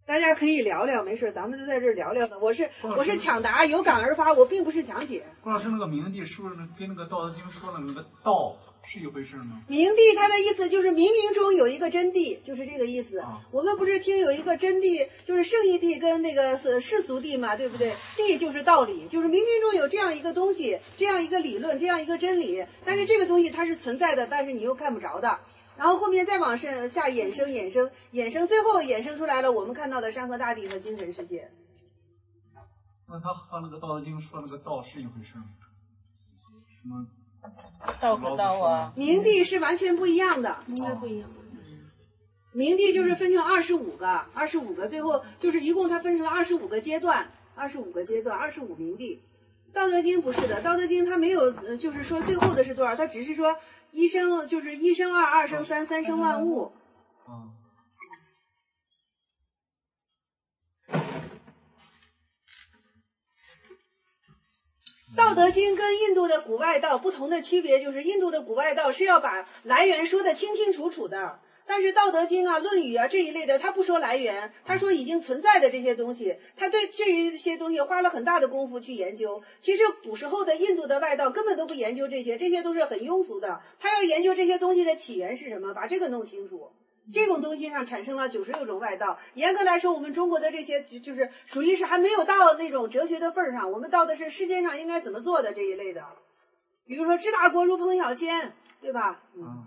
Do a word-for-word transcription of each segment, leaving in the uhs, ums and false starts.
大家可以聊聊，没事，咱们就在这儿聊聊的。我是我是抢答，有感而发，我并不是讲解。 郭老师，那个明帝是不是跟那个《道德经》说的那个道是一回事吗？ 明帝他的意思就是冥冥中有一个真谛，就是这个意思。啊、我们不是听有一个真谛，就是圣义谛跟那个世俗谛嘛，对不对？谛就是道理，就是冥冥中有这样一个东西，这样一个理论，这样一个真理，但是这个东西它是存在的，但是你又看不着的。然后后面再往上下衍生衍生衍生，最后衍生出来了我们看到的山河大地和精神世界。 那他和那个《道德经》说那个道是一回事吗？什么道和道啊？ 明帝是完全不一样的， 应该不一样。 明帝就是分成二十五个，二十五个，最后就是一共它分成了二十五个阶段，二十五个阶段，二十五明帝。道德经不是的，道德经它没有，就是说最后的是多少，它只是说。一生就是一生二，二生三，三生万物。 嗯。 道德经跟印度的古外道不同的区别就是，印度的古外道是要把来源说得清清楚楚的。但是《道德经》啊、《论语》啊这一类的，他不说来源，他说已经存在的这些东西，他对这一些东西花了很大的功夫去研究。其实古时候的印度的外道根本都不研究这些，这些都是很庸俗的。他要研究这些东西的起源是什么，把这个弄清楚。这种东西上产生了九十六种外道。严格来说，我们中国的这些就是属于是还没有到那种哲学的份儿上，我们到的是世界上应该怎么做的这一类的。比如说治大国如烹小鲜，对吧？嗯。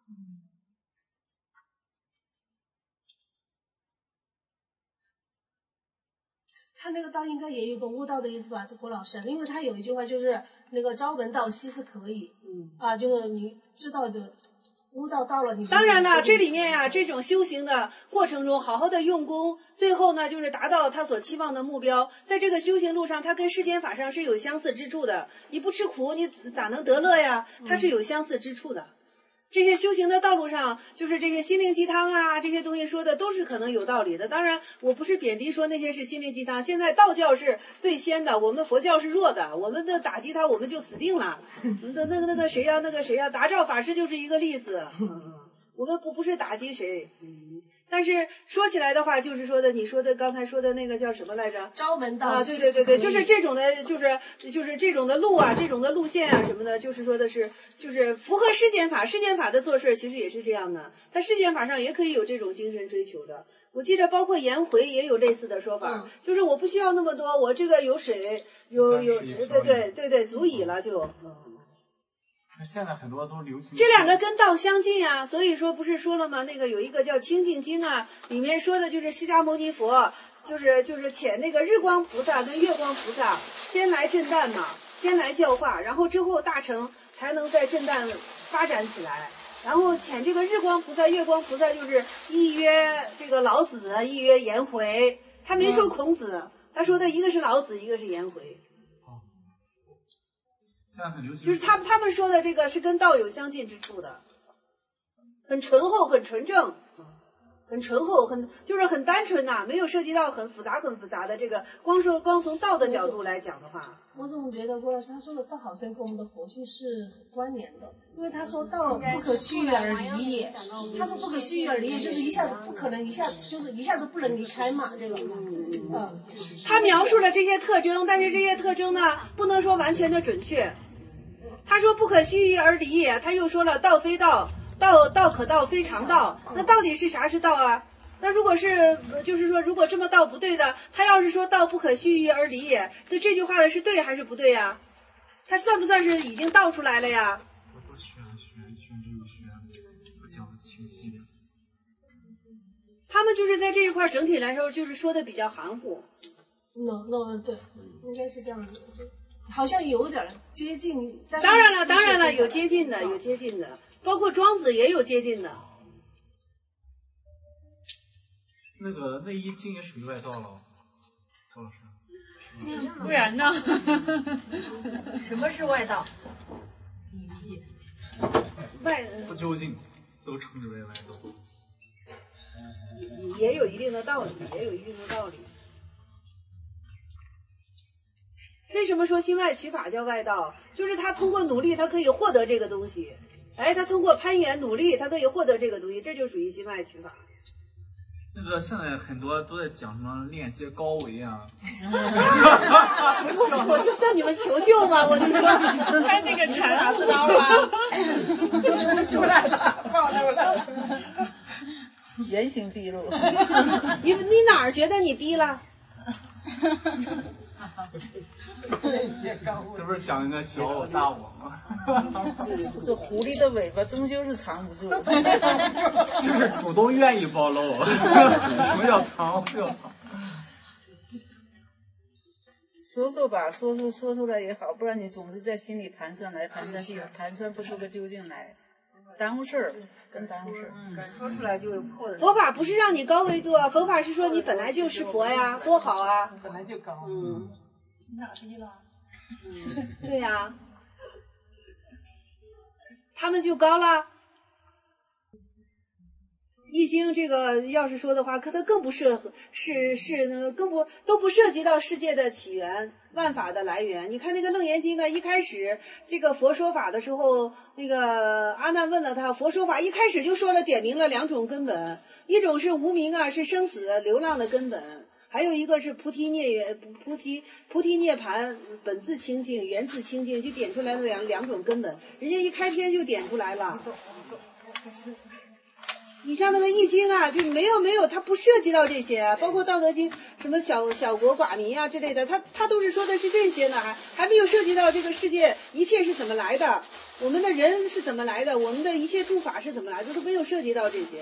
他那个道应该也有个悟道的意思吧，这郭老师，因为他有一句话就是那个朝闻道夕是可以，嗯啊，就是你知道就悟道到了你。 当然了，这里面呀、啊，这种修行的过程中，好好的用功，最后呢就是达到他所期望的目标。在这个修行路上，它跟世间法上是有相似之处的。你不吃苦，你咋能得乐呀？它是有相似之处的。这些修行的道路上，就是这些心灵鸡汤啊，这些东西说的都是可能有道理的。当然，我不是贬低说那些是心灵鸡汤。现在道教是最先的，我们佛教是弱的，我们的打击他，我们就死定了。那那个那个谁呀、啊，那个谁呀、啊，达照法师就是一个例子。我们不不是打击谁。但是说起来的话，就是说的，你说的刚才说的那个叫什么来着？ 朝闻道啊，对对对对，就是这种的，就是就是这种的路啊，这种的路线啊什么的，就是说的是，就是符合世间法。世间法的做事其实也是这样的，它世间法上也可以有这种精神追求的。我记得包括颜回也有类似的说法，嗯、就是我不需要那么多，我这个有水，有有，对对对对，足以了就。嗯现在很多都流行这两个跟道相近啊，所以说不是说了吗？那个有一个叫《清净经》啊，里面说的就是释迦牟尼佛，就是就是遣那个日光菩萨跟月光菩萨先来震旦嘛，先来教化，然后之后大乘才能在震旦发展起来。然后遣这个日光菩萨、月光菩萨，就是一约这个老子，一约颜回，他没说孔子，他说的一个是老子，一个是颜回。就是他他们说的这个是跟道有相近之处的，很醇厚，很纯正，很醇厚，很就是很单纯呐、啊，没有涉及到很复杂、很复杂的这个。光说光从道的角度来讲的话， 我总觉得郭老师他说的道好像跟我们的佛性是很关联的，因为他说道不可虚于而离也，他说不可虚于而离也，就是一下子不可能一下就是一下子不能离开嘛，这个嗯， 他描述了这些特征，但是这些特征呢，不能说完全的准确。他说不可虚于而离也，他又说了道非道，道道可道非常道。那到底是啥是道啊？那如果是就是说，如果这么道不对的，他要是说道不可虚于而离也，那这句话的是对还是不对呀？他算不算是已经道出来了呀？ 我说玄玄玄之又玄，不讲的清晰点。 他们就是在这一块整体来说，就是说的比较含糊。 no no 对，应该是这样子。好像有点接近，但是当然了，当然了，有接近的，有接近的，包括庄子也有接近的。 那个内衣经也属于外道了，高老师。 嗯，不然呢？ 什么是外道？你理解？ 外不究竟，都称之为外道。 也有一定的道理，也有一定的道理。为什么说心外取法叫外道？就是他通过努力，他可以获得这个东西。哎，他通过攀援努力，他可以获得这个东西，这就属于心外取法。 那个现在很多都在讲什么链接高维啊， 我我就向你们求救嘛！我就说， 看这个陈老师刀吧， 出来了，爆出来了， 原形毕露。 你你哪儿觉得你低了？ 这不是讲一个小我大我吗？ 这狐狸的尾巴终究是藏不住。 这是主动愿意暴露。什么叫藏？不要藏。 说说吧，说说说出来也好，不然你总是在心里盘算来盘算去，盘算不出个究竟来，耽误事儿，真耽误事儿。 敢说出来就有破的。 佛法不是让你高维度啊，佛法是说你本来就是佛呀，多好啊！ 本来就高。 嗯。 你哪低了？ 嗯，对呀、啊，他们就高了。易经这个要是说的话，可它更不涉是是更不都不涉及到世界的起源、万法的来源。你看那个《楞严经》啊，一开始这个佛说法的时候，那个阿难问了他，佛说法一开始就说了，点明了两种根本，一种是无明啊，是生死流浪的根本。还有一个是菩提涅缘，菩提菩提涅盘本自清净，源自清净，就点出来了两两种根本。人家一开篇就点出来了。你像那个易经啊，就没有没有，它不涉及到这些啊，包括道德经什么小小国寡民啊之类的，它它都是说的是这些呢，还还没有涉及到这个世界一切是怎么来的，我们的人是怎么来的，我们的一切诸法是怎么来的，都没有涉及到这些。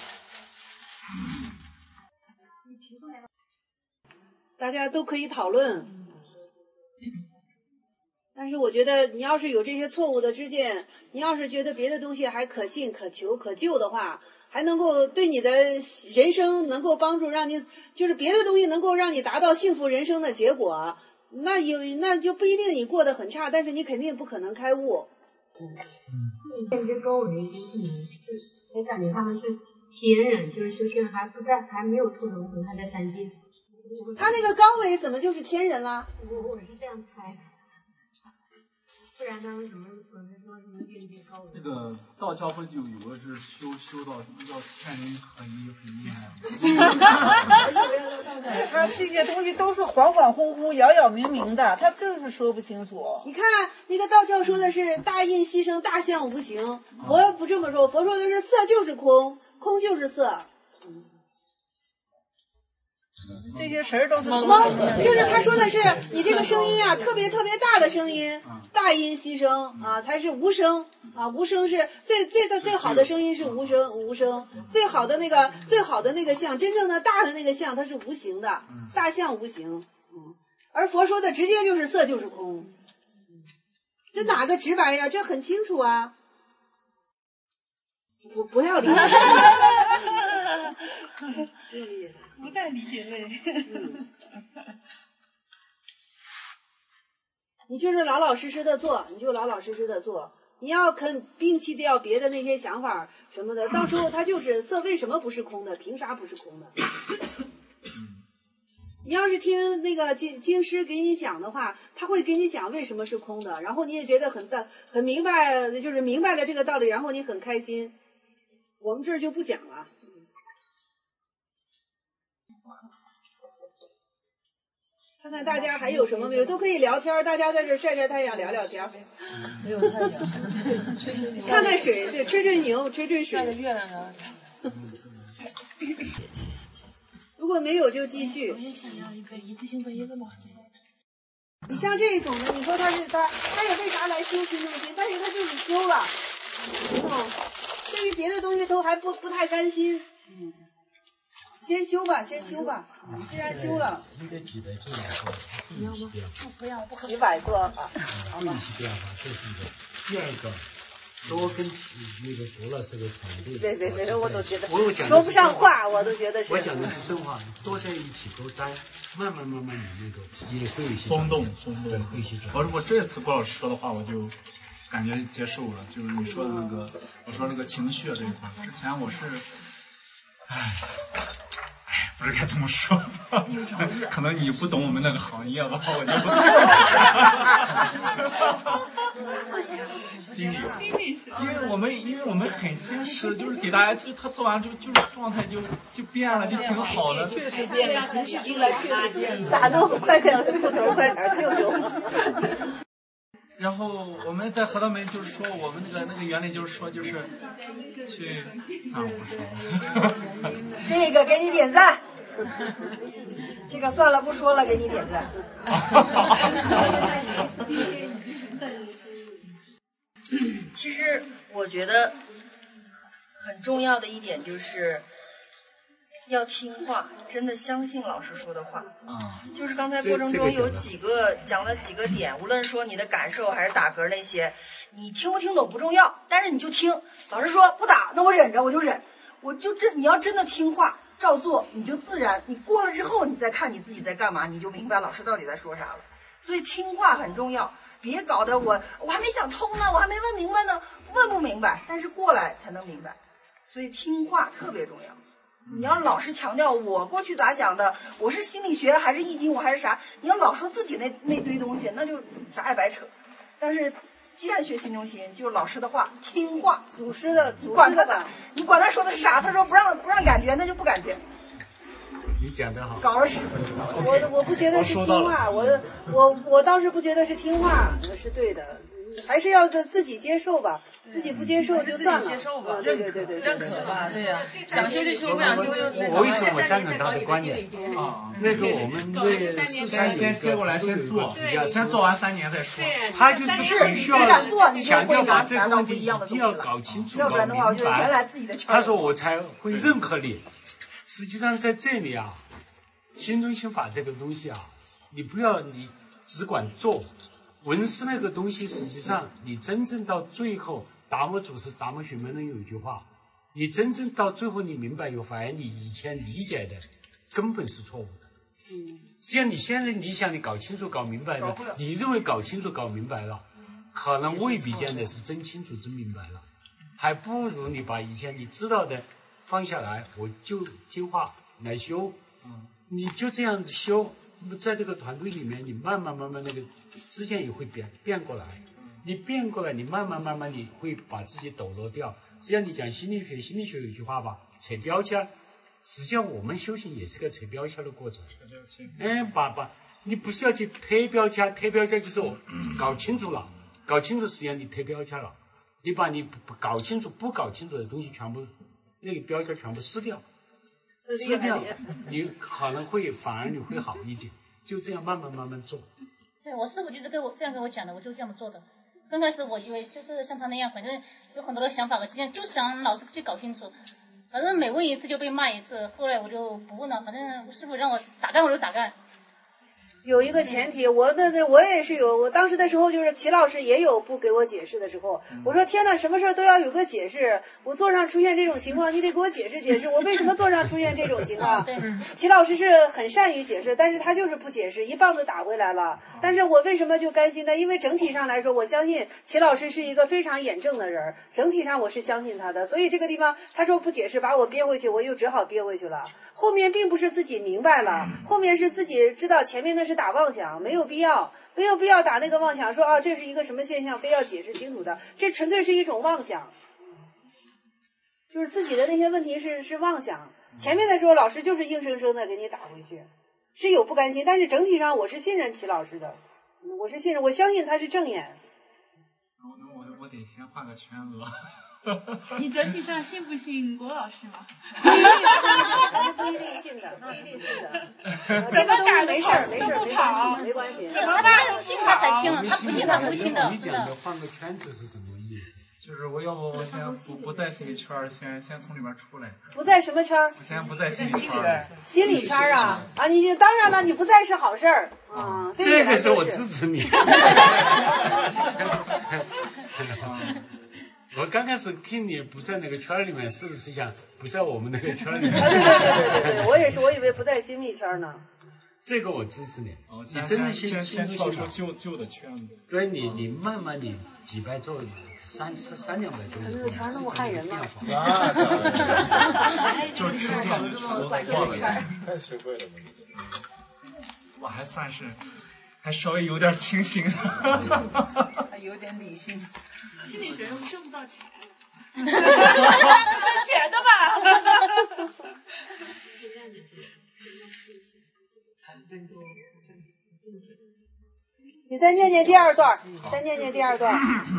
大家都可以讨论，但是我觉得你要是有这些错误的知见，你要是觉得别的东西还可信、可求、可救的话，还能够对你的人生能够帮助，让你就是别的东西能够让你达到幸福人生的结果，那有那就不一定你过得很差，但是你肯定不可能开悟。 嗯，这些高维就是我感觉他们是天人，就是修行还不在，还没有出轮回，还在三界。 他那个高维怎么就是天人了？ 我我是这样猜的，不然他为什么总是说什么链接高维？ 那个道教不就有个是修修到什么叫天人合一，很厉害。 他这些东西都是恍恍惚惚、杳杳冥冥的，他就是说不清楚。 你看那个道教说的是大印牺牲，大象无形，佛不这么说，佛说的是色就是空，空就是色。 这些词儿都是懵，就是他说的是你这个声音啊，特别特别大的声音，大音牺牲啊，才是无声啊，无声是最最的最好的声音是无声无声，最好的那个最好的那个相，真正的大的那个相它是无形的，大象无形，嗯，而佛说的直接就是色就是空，这哪个直白呀？这很清楚啊，不不要理解。 不再理解类。 你就是老老实实的做，你就老老实实的做。你要肯摒弃掉别的那些想法什么的，到时候它就是色，为什么不是空的？凭啥不是空的？你要是听那个经经师给你讲的话，他会给你讲为什么是空的，然后你也觉得很大很明白，就是明白了这个道理，然后你很开心。我们这儿就不讲了。看看大家还有什么没有，都可以聊天，大家在这晒晒太阳，聊聊天。 没有太阳， 看看水，对，吹吹牛，吹吹水。 看着月亮呢。 谢谢谢谢。 如果没有就继续。 我也想要一个一次性的一个毛巾。 你像这种的，你说他是他，他也为啥来修行中心？但是他就是修了，嗯，对于别的东西都还不不太甘心。嗯。先修吧，先修吧。既然修了， 应该几百做好，不要吗？ 不要，不可几百做好， 好吧。这样吧，这是一个。第二个，多跟那个罗老师的团队。 对对对，我都觉得我讲说不上话，我都觉得是。 我讲的是真话，多在一起勾单，慢慢慢慢你那个也会有些松动，松动， 会一些。 我我这次郭老师说的话，我就感觉接受了，就是你说的那个，我说那个情绪这一块，之前我是，唉，唉。 不是该这么说，可能你不懂我们那个行业吧，我就不心理心理学， 因为我们因为我们很现实，就是给大家就他做完之后就是状态就就变了，就挺好的。 确实变了，情绪进来确实变了。 咋弄？快点，裤头快点，救救我！ 然后我们在河道门就是说，我们那个那个原理就是说，就是去啊，我不说。 这个给你点赞，这个算了不说了，给你点赞。 其实我觉得很重要的一点就是要听话，真的相信老师说的话。 嗯， 就是刚才过程中有几个讲了几个点，无论说你的感受还是打嗝那些，你听不听懂不重要，但是你就听。老师说不打，那我忍着，我就忍，我就真你要真的听话照做，你就自然。你过了之后，你再看你自己在干嘛，你就明白老师到底在说啥了。所以听话很重要。别搞得我我还没想通呢，我还没问明白呢，问不明白，但是过来才能明白，所以听话特别重要。你要老是强调我过去咋想的，我是心理学还是易经，我还是啥，你要老说自己那那堆东西，那就啥也白扯。但是既然学新中心，就老师的话，听话， 祖师的祖管他师的吧， 你管他说的是啥，他说不让不让感觉，那就不感觉。 你讲得好。 搞了屎！ 我我不觉得是听话，我我我倒是不觉得是听话是对的，还是要自己接受吧，自己不接受就算了。 接受吧， 对对对对， 认可吧，对呀，想修就修，不想修就。 我为什么我赞成他的观点啊？那个我们那四川先接过来先做， 要先做完三年再说。 他就是必须要强调把这个问题一定要搞清楚、搞明白。他说我才会认可你。实际上在这里啊，新中心法这个东西啊，你不要你只管做，文思那个东西，实际上你真正到最后，达摩祖师达摩学门中有一句话，你真正到最后你明白以后，发现你以前理解的根本是错误的。嗯，实际上你现在你想你搞清楚搞明白了，你认为搞清楚搞明白了，可能未必见得是真清楚真明白了，还不如你把以前你知道的放下来，我就听话来修。嗯，你就这样修，在这个团队里面，你慢慢慢慢那个之间也会变变过来。你变过来，你慢慢慢慢你会把自己抖落掉。实际上你讲心理学，心理学有一句话吧，扯标签。实际上我们修行也是个扯标签的过程。哎，把把，你不是要去贴标签，贴标签就是我搞清楚了，搞清楚实际上你贴标签了，你把你搞清楚不搞清楚的东西全部那个标签全部撕掉。撕掉，你可能会反而你会好一点，就这样慢慢慢慢做。 对，我师傅就是跟我这样跟我讲的，我就这么做的。刚开始我以为就是像他那样，反正有很多的想法和经验，就想老是去搞清楚。反正每问一次就被骂一次，后来我就不问了，反正师傅让我咋干我就咋干。 有一个前提，我那那我也是有，我当时的时候就是齐老师也有不给我解释的时候，我说天哪，什么事儿都要有个解释，我座上出现这种情况，你得给我解释解释，我为什么座上出现这种情况？齐老师是很善于解释，但是他就是不解释，一棒子打回来了。但是我为什么就甘心呢？因为整体上来说，我相信齐老师是一个非常严正的人，整体上我是相信他的，所以这个地方他说不解释，把我憋回去，我又只好憋回去了。后面并不是自己明白了，后面是自己知道前面那是打妄想，没有必要，没有必要打那个妄想，说啊这是一个什么现象，非要解释清楚的，这纯粹是一种妄想，就是自己的那些问题是是妄想。前面的时候老师就是硬生生的给你打回去，是有不甘心，但是整体上我是信任齐老师的，我是信任，我相信他是正眼。 我我我得先画个圈子。 你整体上信不信郭老师吗？ 不一定信的，还是不一定信的，不一定信的。这个东西没事儿，没事儿，没关系，没关系。 他信他才听，他不信他不信的。 你讲的换个圈子是什么意思？ 就是我要不我先不不在心理圈，先先从里边出来。 不在什么圈？ 先不在心理圈。 心理圈啊啊！你当然了，你不在是好事儿啊。 这个时候我支持你。我刚开始听你不在那个圈里面，是不是想不在我们那个圈里面？ 啊，对对对对对对，我也是，我以为不在新密圈呢。 这个我支持你。 哦， 你真的先先跳出旧旧的圈子。 对，你你慢慢你几百周，三三三两百周。 那个圈那么害人吗？ 就直接说错了。 太实惠了。 我还算是还稍微有点清醒， 还有点理性。 心理学挣不到钱，挣钱的吧？ 你再念念第二段，再念念第二段。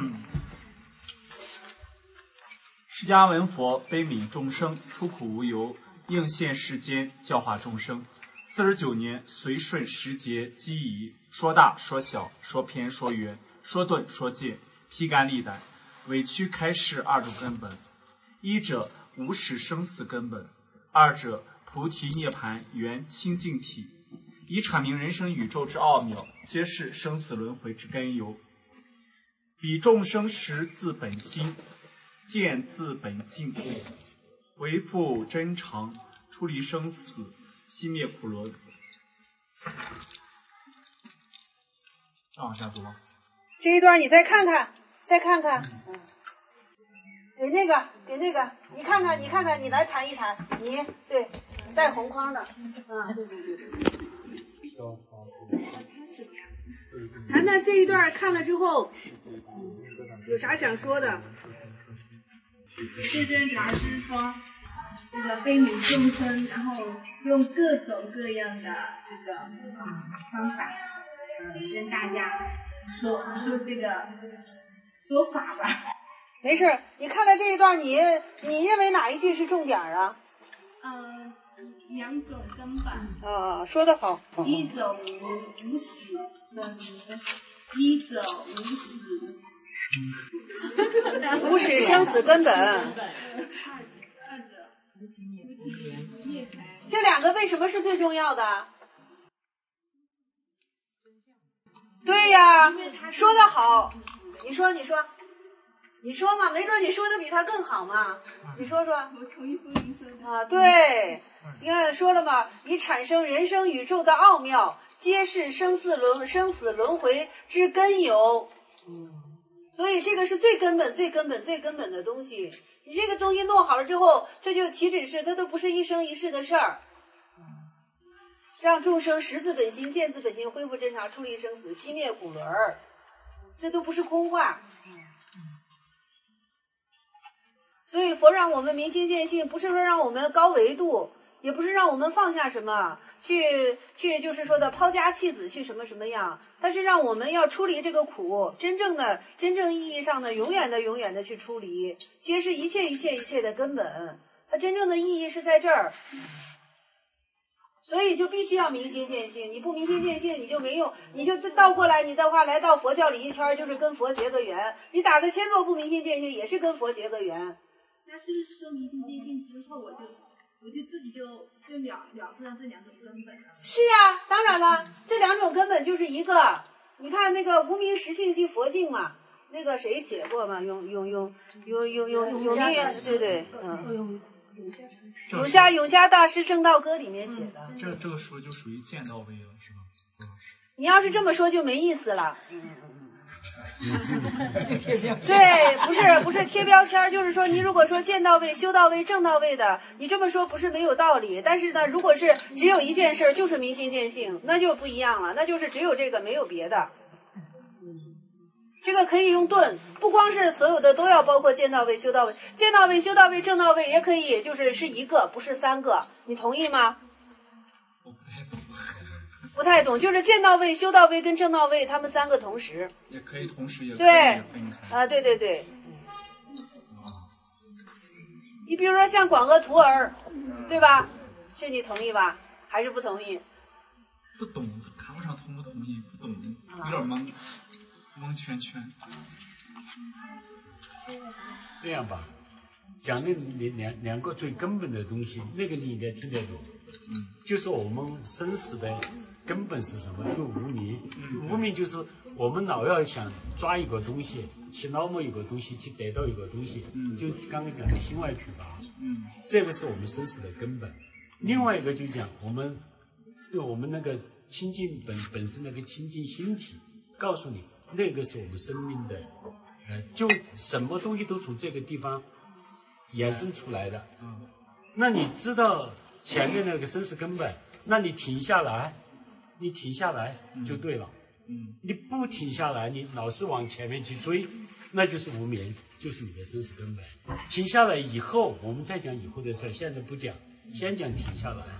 释迦文佛悲悯众生，出苦无由，应现世间，教化众生。四十九年，随顺时节机宜，说大说小，说偏说圆，说钝说渐，披肝沥胆，委屈开示二种根本。一者无始生死根本，二者菩提涅槃圆清净体，以阐明人生宇宙之奥妙，揭示生死轮回之根由。彼众生识自本心，见自本性，回复真常，出离生死，熄灭苦轮。再往下读。 这一段你再看看，再看看。嗯，给那个，给那个，你看看，你看看，你来弹一弹。你对，带红框的。嗯，对对对对。谈谈这一段看了之后，有啥想说的？ 这边主要是说。这个悲悯众生，然后用各种各样的这个嗯方法，嗯，跟大家说说这个说法吧。 没事，你看了这一段，你你认为哪一句是重点啊？ 嗯，两种根本。 啊，说得好。 一种无无始生，一种无始无始生死根本。这两个为什么是最重要的？对呀，说得好。你说，你说，你说嘛，没准你说的比他更好嘛。你说说。 我同意风云说的。 啊，对，你看说了嘛，以产生人生宇宙的奥妙，揭示生死轮生死轮回之根由。嗯，所以这个是最根本、最根本、最根本的东西。你这个东西弄好了之后，这就岂止是它都不是一生一世的事儿。让众生识自本心，见自本心，恢复真常，出离生死，熄灭苦轮儿，这都不是空话。所以佛让我们明心见性，不是说让我们高维度，也不是让我们放下什么，去去就是说的抛家弃子去什么什么样，但是让我们要出离这个苦，真正的真正意义上的永远的永远的去出离，揭示一切一切一切的根本，它真正的意义是在这儿。所以就必须要明心见性，你不明心见性，你就没有，你就倒过来，你的话来到佛教里一圈，就是跟佛结个缘。你打个千坐不明心见性，也是跟佛结个缘。 那是不是说明心见性之后，我就我就自己就就了了知了这两种根本了？ 是啊，当然了，这两种根本就是一个。你看那个无名实性即佛性嘛，那个谁写过嘛？永永永永永永永明远，对对，嗯。永嘉永嘉大师正道歌里面写的， 这这个书就属于见到位了，是吧？ 你要是这么说就没意思了。对，不是不是贴标签，就是说你如果说见到位、修到位、正到位的，你这么说不是没有道理。但是呢，如果是只有一件事，就是明心见性，那就不一样了，那就是只有这个没有别的。这个可以用顿，不光是所有的都要包括见到位、修到位，见到位、修到位、正到位也可以，就是是一个，不是三个，你同意吗？不太懂，就是见到位、修到位跟正到位，他们三个同时。 也可以同时，也可以对分开。 啊，对对对。你比如说像广额徒儿，对吧？这你同意吧？还是不同意？ 不懂，谈不上同不同意，不懂，有点懵。蒙圈圈。 这样吧，讲那两两两个最根本的东西，那个你应该听得懂。嗯，就是我们生死的根本是什么？就无明。嗯、无明就是我们老要想抓一个东西，去捞摸一个东西，去得到一个东西。嗯，就刚刚讲的心外取法。嗯，这个是我们生死的根本。另外一个就讲我们对我们那个清净本本身那个清净心体，告诉你。那个是我们生命的，呃，就什么东西都从这个地方衍生出来的。嗯， 那你知道前面那个生死根本，那你停下来，你停下来就对了。 嗯， 你不停下来，你老是往前面去追，那就是无眠，就是你的生死根本。停下来以后，我们再讲以后的事，现在不讲，先讲停下来。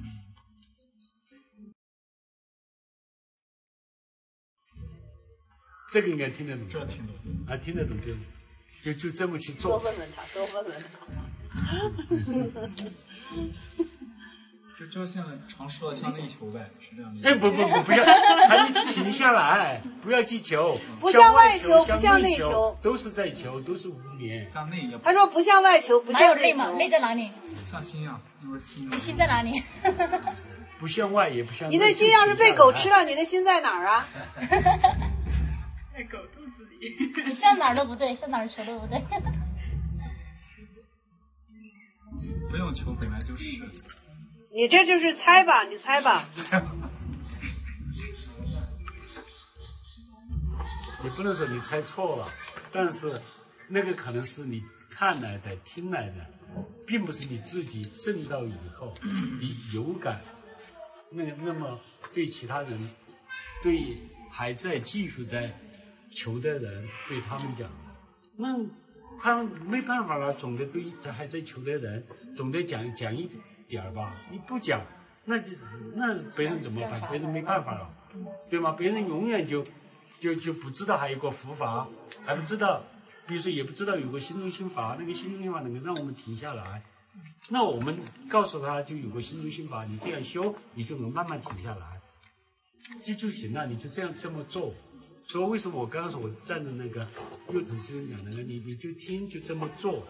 这个应该听得懂， 这听懂啊，听得懂就就就这么去做。 多问问他，多问问他。 就就现在常说的向内求呗，是这样的。 哎，不不不，不要，还没停下来，不要去求， 不向外求， 不向内求， 求， 都是在求，都是无眠。 向内也。 他说不向外求，不向内求。内在哪里？ 向心啊，因为心。 你心在哪里？ 不向外也不向内。 你的心要是被狗吃了，你的心在哪儿啊？ 在狗肚子里。 你向哪儿都不对，向哪儿求都不对。 不用求，本来就是。 你这就是猜吧，你猜吧。 你不能说你猜错了，但是那个可能是你看来的、听来的，并不是你自己证到以后你有感。那那么对其他人，对还在继续在求的人，对他们讲，那他们没办法了，总得对还在求的人，总得讲讲一点儿吧。你不讲，那就那别人怎么办？别人没办法了，对吗？别人永远就就就不知道还有个佛法，还不知道，比如说也不知道有个心中心法，那个心中心法能够让我们停下来。那我们告诉他，就有个心中心法，你这样修，你就能慢慢停下来，就就行了。你就这样这么做。所以为什么我刚刚说我站的那个右层师兄讲的，你你就听，就这么做。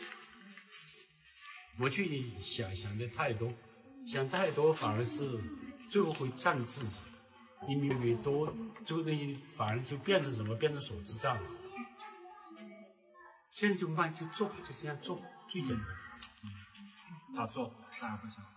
我去想想的太多，想太多反而是最后会占自己。你越越多，最后东西反而就变成什么？变成所知障了。现在就慢就做，就这样做，最简单。 打坐啥也不想。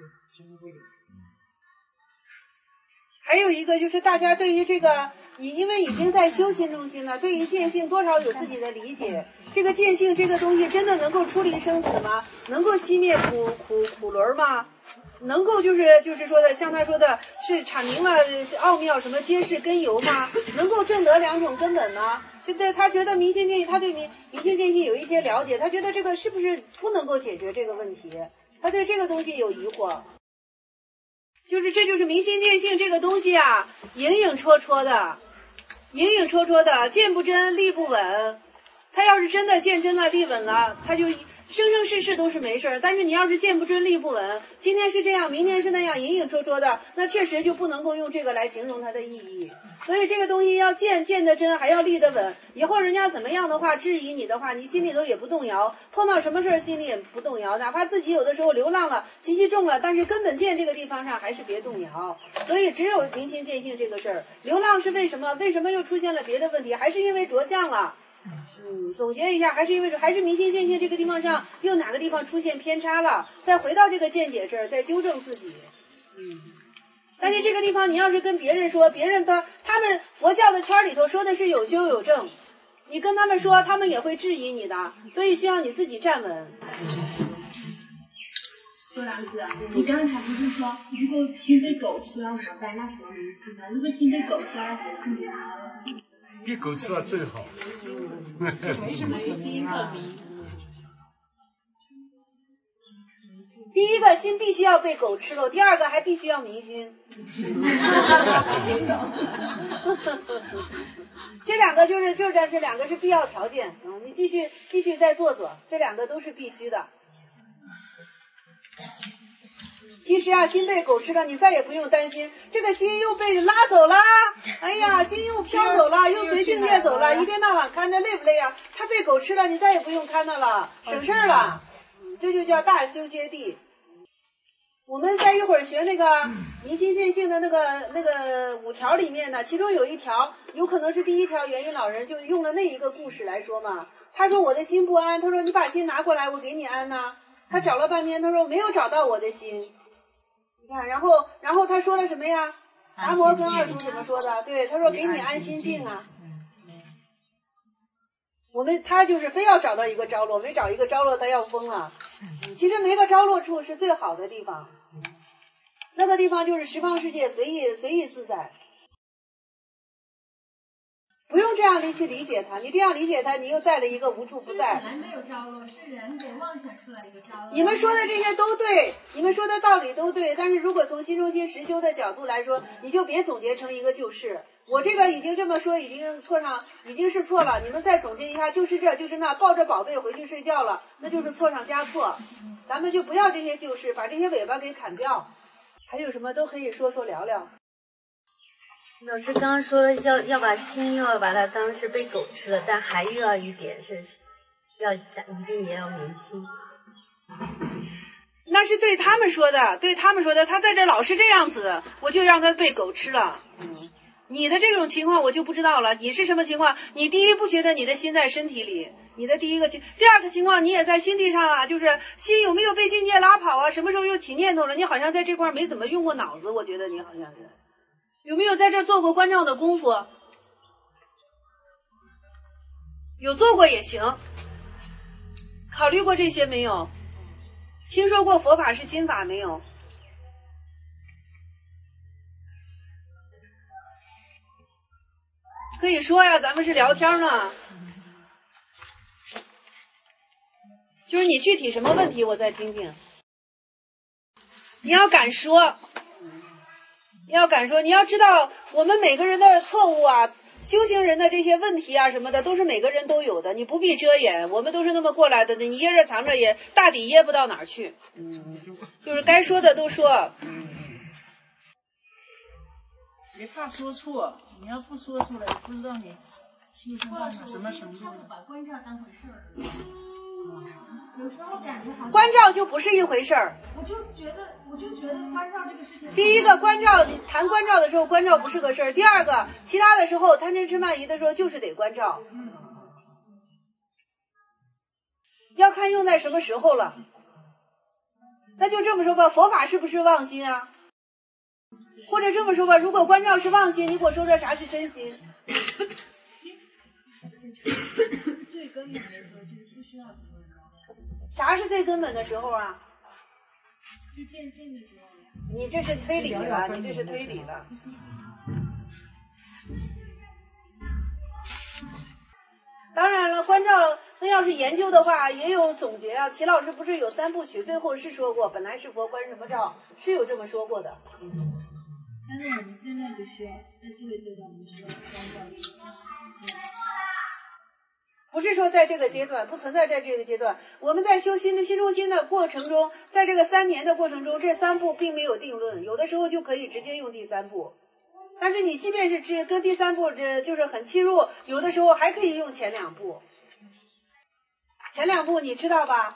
还有一个就是大家对于这个，你因为已经在修心中心了，对于见性多少有自己的理解。这个见性这个东西真的能够出离生死吗？能够熄灭苦苦苦轮吗？能够就是就是说的，像他说的是阐明了奥妙什么皆是根由吗？能够证得两种根本吗？就对他觉得明心见性，他对明明心见性有一些了解，他觉得这个是不是不能够解决这个问题？他对这个东西有疑惑。就是这就是明心见性这个东西啊，影影绰绰的，影影绰绰的，见不真立不稳。他要是真的见真了立稳了，他就生生世世都是没事儿。但是你要是见不真立不稳，今天是这样，明天是那样，影影绰绰的，那确实就不能够用这个来形容它的意义。所以这个东西要见见得真，还要立得稳。以后人家怎么样的话质疑你的话，你心里头也不动摇，碰到什么事儿心里也不动摇，哪怕自己有的时候流浪了习气重了，但是根本见这个地方上还是别动摇。所以只有明心见性这个事儿，流浪是为什么？为什么又出现了别的问题？还是因为着相了。嗯，总结一下，还是因为还是明心见性这个地方上又哪个地方出现偏差了，再回到这个见解这儿，再纠正自己。嗯，但是这个地方你要是跟别人说，别人的他们佛教的圈里头说的是有修有证，你跟他们说，他们也会质疑你的，所以需要你自己站稳。 周老师，你刚才不是说，如果心被狗吃了怎么办？那什么名字呢？如果心被狗吃了怎么办？ 被狗吃了最好。 没什么心特迷。 第一个心必须要被狗吃了，第二个还必须要明心。这两个就是就是这两个是必要条件。嗯，你继续继续再做做，这两个都是必须的。其实啊，心被狗吃了，你再也不用担心这个心又被拉走了，哎呀，心又飘走了，又随境界走了，一天到晚看着累不累啊？它被狗吃了，你再也不用看它了，省事儿了。这就叫大修接地。我们在一会儿学那个明心见性的那个那个五条里面呢，其中有一条有可能是第一条，元音老人就用了那一个故事来说嘛。他说我的心不安，他说你把心拿过来，我给你安呐。他找了半天，他说没有找到我的心。你看，然后然后他说了什么呀？达摩跟二祖怎么说的？对，他说给你安心境啊。 我们他就是非要找到一个着落，没找一个着落他要疯啊。其实没个着落处是最好的地方，那个地方就是十方世界，随意随意自在。不用这样理去理解它，你这样理解它，你又在了一个无处不在。 本来没有着落，是人给妄想出来一个着落。 你们说的这些都对，你们说的道理都对，但是如果从心中心实修的角度来说，你就别总结成一个就是。我这个已经这么说，已经错上，已经是错了。你们再总结一下，就是这就是那，抱着宝贝回去睡觉了，那就是错上加错。咱们就不要这些就是，把这些尾巴给砍掉。还有什么都可以说说聊聊。 老师刚刚说要要把心要把它当是被狗吃了，但还又要一点是要一定也要明心。 那是对他们说的，对他们说的。他在这老是这样子，我就让他被狗吃了。嗯，你的这种情况我就不知道了。你是什么情况？你第一不觉得你的心在身体里，你的第一个情，第二个情况你也在心地上啊，就是心有没有被境界拉跑啊？什么时候又起念头了？你好像在这块没怎么用过脑子，我觉得你好像是。有没有在这做过关照的功夫？有做过也行。考虑过这些没有？听说过佛法是心法没有？可以说呀，咱们是聊天呢。就是你具体什么问题，我再听听。你要敢说。你要敢说，你要知道我们每个人的错误啊，修行人的这些问题啊什么的，都是每个人都有的，你不必遮掩，我们都是那么过来的，你掖着藏着也大抵掖不到哪儿去。嗯，就是该说的都说。嗯， 别怕说错，你要不说出来，不知道你修行到什么程度。 把关照当回事儿。有时候感觉好像关照就不是一回事儿。 我就觉得，我就觉得关照这个事情。 第一个关照，谈关照的时候，关照不是个事儿。第二个，其他的时候贪嗔痴慢疑的时候，就是得关照。嗯。要看用在什么时候了。那就这么说吧，佛法是不是妄心啊？或者这么说吧，如果关照是妄心，你给我说说啥是真心？ 最根本的时候就不需要。 啥是最根本的时候啊？ 是见性的时候呀。 你这是推理了，你这是推理了。当然了，关照那要是研究的话，也有总结啊。齐老师不是有三部曲，最后是说过，本来是佛关什么照，是有这么说过的。 但是我们现在不需要，在这个阶段我们需要关照一下。 不是说在这个阶段，不存在在这个阶段。我们在修心的心中心的过程中，在这个三年的过程中，这三步并没有定论，有的时候就可以直接用第三步。但是你即便是只跟第三步这就是很契入，有的时候还可以用前两步。前两步你知道吧？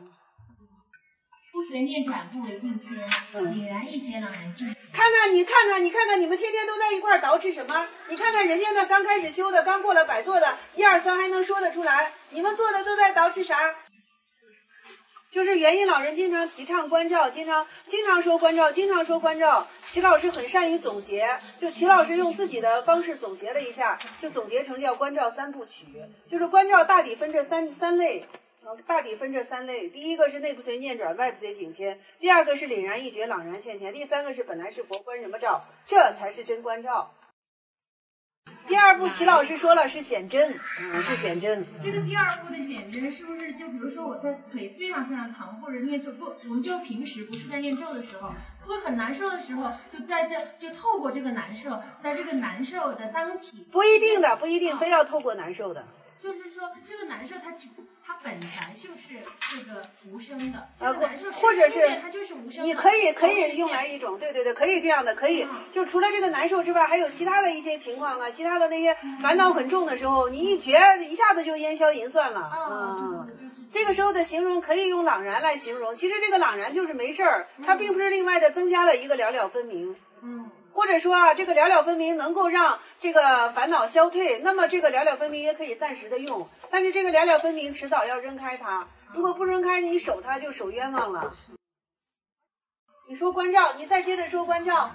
不随念转不为境迁，凛然一觉朗然性。 看看你看看你看看你们天天都在一块儿捯饬什么？你看看人家那刚开始修的，刚过了百座的，一二三还能说得出来，你们做的都在捯饬啥？就是元音老人经常提倡关照，经常经常说关照，经常说关照。齐老师很善于总结，就齐老师用自己的方式总结了一下，就总结成叫关照三部曲，就是关照大抵分这三三类。大抵分这三类，第一个是内不随念转，外不随境迁；第二个是凛然一觉，朗然现前；第三个是本来是佛关什么照，这才是真关照。第二步，齐老师说了是显真，嗯，是显真。 这个第二步的显真，是不是就比如说我在腿非常非常疼，或者念咒不，我们就平时不是在念咒的时候，会很难受的时候，就在这就透过这个难受，在这个难受的当体。 不一定的，不一定非要透过难受的。 就是说，这个难受它它本来就是这个无声的， 呃， 这个难受或者是它就是无声的。 你可以可以用来一种，对对对，可以这样的，可以。就除了这个难受之外，还有其他的一些情况啊，其他的那些烦恼很重的时候，你一觉一下子就烟消云散了。嗯，这个时候的形容可以用朗然来形容。其实这个朗然就是没事儿，它并不是另外的增加了一个了了分明。嗯。或者说啊，这个了了分明能够让这个烦恼消退，那么这个了了分明也可以暂时的用，但是这个了了分明迟早要扔开它，如果不扔开，你守它就守冤枉了。你说关照，你再接着说关照。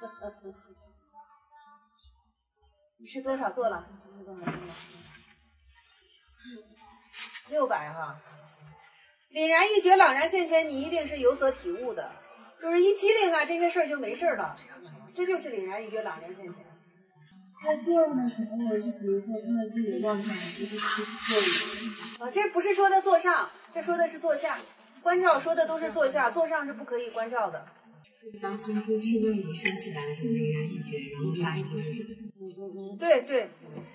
你是多少做了？ 六百哈。凛然一觉，朗然现前，你一定是有所体悟的，就是一机灵啊，这些事儿就没事了，这就是凛然一觉，朗然现前。 那这样的时候，就比如说看到自己的妄想，就是坐啊，这不是说的坐上，这说的是坐下。观照说的都是坐下，坐上是不可以观照的。 当中说是论语升起来的时候，凛然一觉，然后下一步是什么？ 嗯嗯嗯，对对。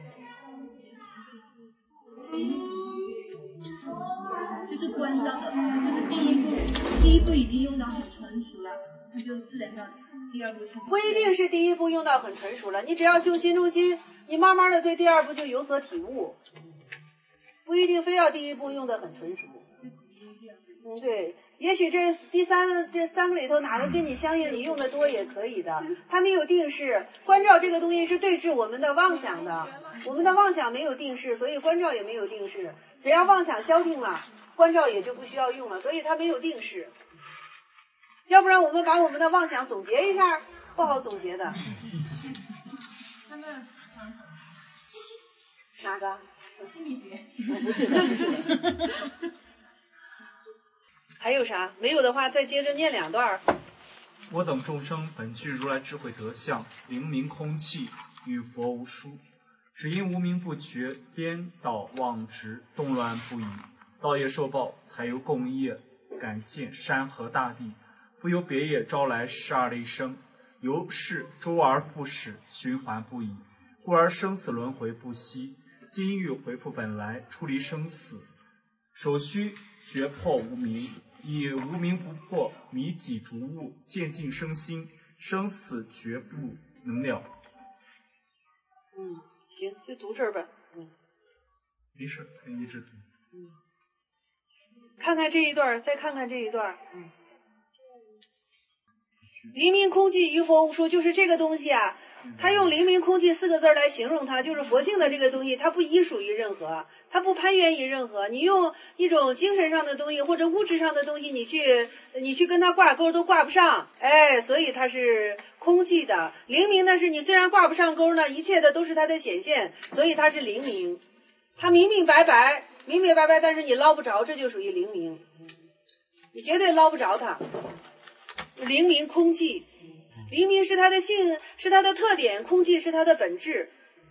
就是观照的，就是第一步，第一步已经用到很成熟了，那就自然到第二步。 不一定是第一步用到很成熟了，你只要修心中心，你慢慢的对第二步就有所体悟，不一定非要第一步用的很成熟。嗯，对，也许这第三这三个里头哪个跟你相应，你用的多也可以的。它没有定式，观照这个东西是对治我们的妄想的，我们的妄想没有定式，所以观照也没有定式。只要妄想消停了，观照也就不需要用了，所以它没有定式。要不然我们把我们的妄想总结一下，不好总结的。哪个？ 心理学。 不是的，不是的。还有啥？没有的话，再接着念两段。 我等众生本具如来智慧德相，灵明空寂，与佛无殊。只因无明不觉，颠倒妄执，动乱不已，造业受报，才由共业感现山河大地，不由别业招来十二类生，由是周而复始，循环不已，故而生死轮回不息。今欲回复本来，出离生死，首须觉破无明，以无明不破，迷己逐物，渐进生心，生死绝不能了。 嗯，行，就读这儿吧。嗯， 没事，可以一直读。 嗯，看看这一段，再看看这一段。嗯，黎明空寂，于佛无殊，就是这个东西啊。他用黎明空寂四个字来形容它，就是佛性的这个东西，它不依属于任何，它不攀缘于任何。你用一种精神上的东西或者物质上的东西，你去你去跟它挂钩都挂不上，哎，所以它是空寂的。灵明呢，是你虽然挂不上钩呢，一切的都是它的显现，所以它是灵明，它明明白白，明明白白，但是你捞不着，这就属于灵明，你绝对捞不着它。灵明空寂。灵明是它的性，是它的特点，空寂是它的本质。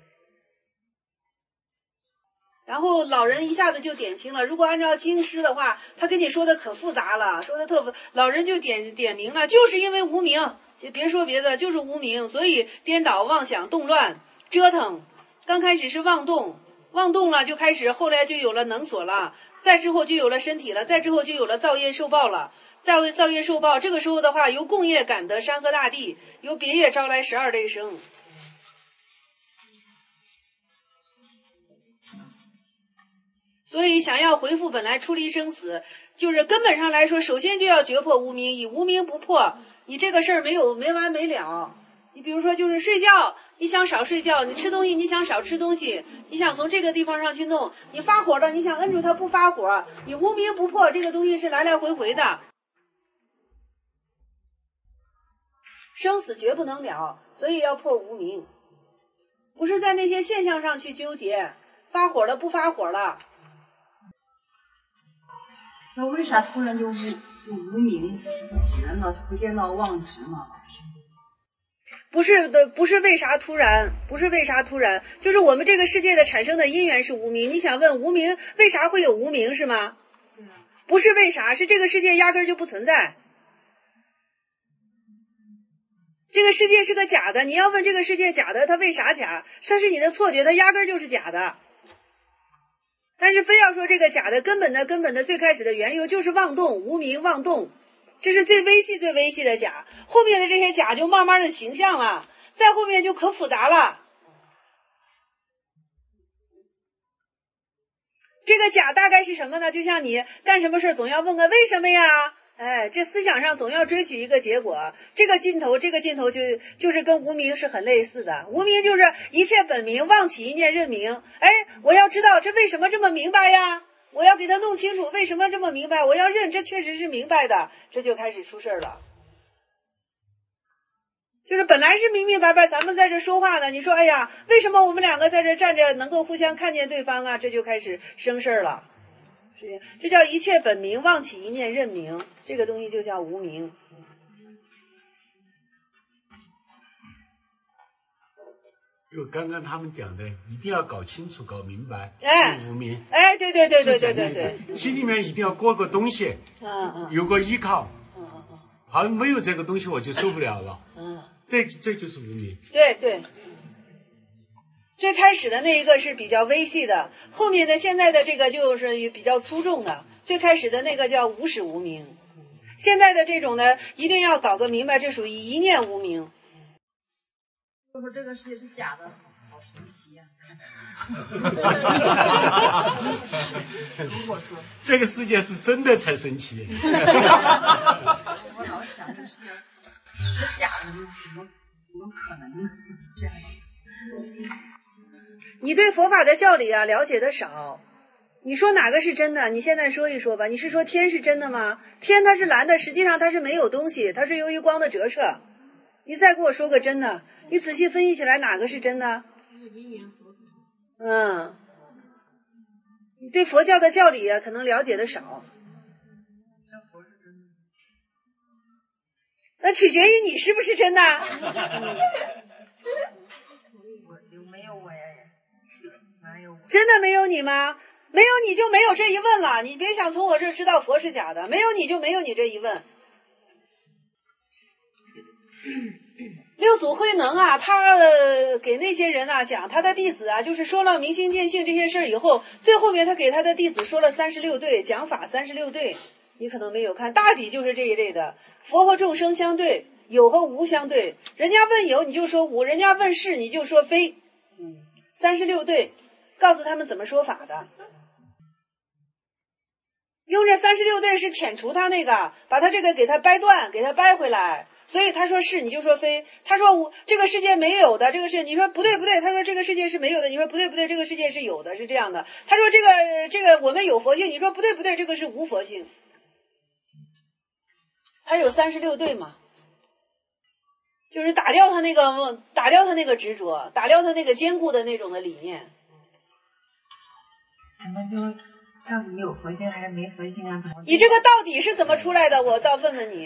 然后老人一下子就点清了，如果按照经师的话，他跟你说的可复杂了，说的特复，老人就点点明了，就是因为无明，就别说别的，就是无明，所以颠倒妄想动乱折腾。刚开始是妄动，妄动了就开始，后来就有了能所了，再之后就有了身体了，再之后就有了造业受报了。再为造业受报，这个时候的话，由共业感得山河大地，由别业招来十二类生。所以想要回复本来，出离生死，就是根本上来说，首先就要觉破无明，以无明不破，你这个事儿没有没完没了。你比如说，就是睡觉，你想少睡觉；你吃东西，你想少吃东西；你想从这个地方上去弄，你发火了，你想摁住它不发火，你无明不破，这个东西是来来回回的。生死绝不能了，所以要破无明，不是在那些现象上去纠结，发火了不发火了。 那为啥突然就无无明不觉呢？不颠倒妄执吗？ 不是的，不是为啥突然，不是为啥突然，就是我们这个世界的产生的因缘是无明。你想问无明为啥会有无明是吗？不是为啥，是这个世界压根儿就不存在。这个世界是个假的，你要问这个世界假的，它为啥假？它是你的错觉，它压根儿就是假的。但是非要说这个假的，根本的根本的最开始的缘由就是妄动，无明妄动，这是最微细最微细的假。后面的这些假就慢慢的形象了，再后面就可复杂了。这个假大概是什么呢？就像你干什么事总要问个为什么呀？哎，这思想上总要追取一个结果，这个尽头，这个尽头就就是跟无明是很类似的。无明就是一切本明，妄起一念认明。哎，我要知道这为什么这么明白呀？我要给他弄清楚为什么这么明白，我要认这确实是明白的，这就开始出事了。就是本来是明明白白，咱们在这说话呢，你说哎呀，为什么我们两个在这站着能够互相看见对方啊？这就开始生事了。 这这叫一切本明，妄起一念认明，这个东西就叫无明。 就刚刚他们讲的，一定要搞清楚、搞明白， 哎， 无明。 哎，对对对对对对对， 心里面一定要过个东西， 嗯嗯， 有个依靠。 嗯嗯嗯， 好像没有这个东西我就受不了了。 嗯， 对，这就是无明。 对对。最开始的那一个是比较微细的，后面的现在的这个就是比较粗重的。最开始的那个叫无始无明，现在的这种呢，一定要搞个明白，这属于一念无明。 就是这个世界是假的，好神奇呀、 如果说这个世界是真的才神奇。 我老想这世界是假的，怎么怎么可能这样想？ 你对佛法的教理啊了解的少，你说哪个是真的？你现在说一说吧。你是说天是真的吗？天它是蓝的，实际上它是没有东西，它是由于光的折射。你再给我说个真的，你仔细分析起来哪个是真的？嗯，你对佛教的教理啊可能了解的少。那取决于你是不是真的。真的没有你吗？没有你就没有这一问了。你别想从我这儿知道佛是假的，没有你就没有你这一问。六祖慧能啊，他、呃、给那些人啊讲他的弟子啊，就是说了明心见性这些事儿以后，最后面他给他的弟子说了三十六对，讲法三十六对。你可能没有看，大抵就是这一类的。佛和众生相对，有和无相对。人家问有你就说无，人家问是你就说非。嗯，三十六对。告诉他们怎么说法的，用这三十六对是遣除他那个，把他这个给他掰断，给他掰回来。所以他说是，你就说非。他说无，这个世界没有的，这个世界你说不对不对。他说这个世界是没有的，你说不对不对，这个世界是有的，是这样的。他说这个这个我们有佛性，你说不对不对，这个是无佛性。他有三十六对嘛，就是打掉他那个打掉他那个执着，打掉他那个坚固的那种的理念。 怎么就到底有佛性还是没佛性啊？怎么？ 你这个到底是怎么出来的？我倒问问你。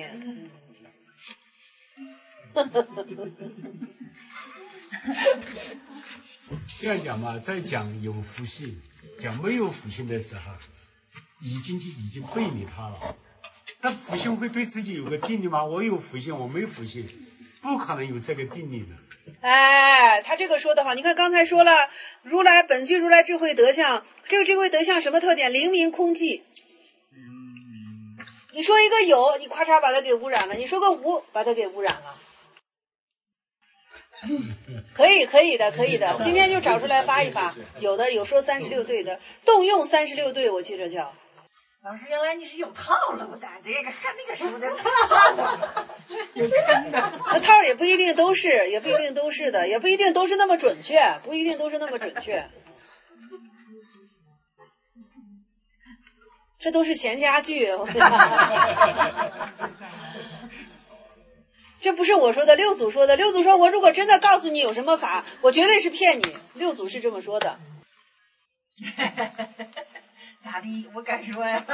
这样讲嘛，在讲有福性，讲没有福性的时候，已经就已经背离他了。但福性会对自己有个定力吗？我有福性，我没福性，不可能有这个定力的。 哎，他这个说的好，你看刚才说了，如来本具如来智慧德相，这个智慧德相什么特点？灵明空寂。你说一个有，你咔嚓把它给污染了；你说个无，把它给污染了。可以，可以的，可以的。今天就找出来发一发，有的有说三十六对的，动用三十六对，我记着叫。 老师，原来你是有套了，我打这个看那个时候的套了。 那套也不一定都是，也不一定都是的，也不一定都是那么准确，不一定都是那么准确。这都是闲家具。这不是我说的，六祖说的。六祖说，我如果真的告诉你有什么法，我绝对是骗你。六祖是这么说的。 咋的？我敢说呀。